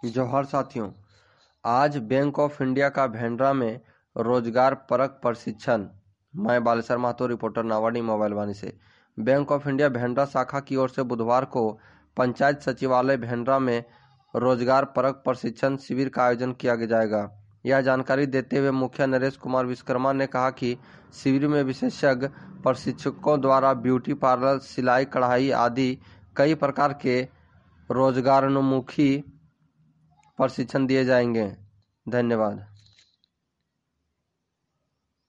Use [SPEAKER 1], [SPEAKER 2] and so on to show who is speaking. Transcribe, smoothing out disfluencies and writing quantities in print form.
[SPEAKER 1] जौहर साथियों, आज bank of India का भेंडरा में रोजगार परक प्रशिक्षण। मैं बालेश्वर महतो, रिपोर्टर नावाडी मोबाइल वाणी से। बैंक ऑफ इंडिया भेंडरा शाखा की ओर से बुधवार को पंचायत सचिवालय भेंडरा में रोजगार परक प्रशिक्षण शिविर का आयोजन किया जाएगा। यह जानकारी देते हुए मुखिया नरेश कुमार विश्वकर्मा ने कहा कि शिविर में विशेषज्ञ प्रशिक्षकों द्वारा ब्यूटी पार्लर, सिलाई, कढ़ाई आदि कई प्रकार के रोजगारोन्मुखी प्रशिक्षण दिए जाएंगे। धन्यवाद।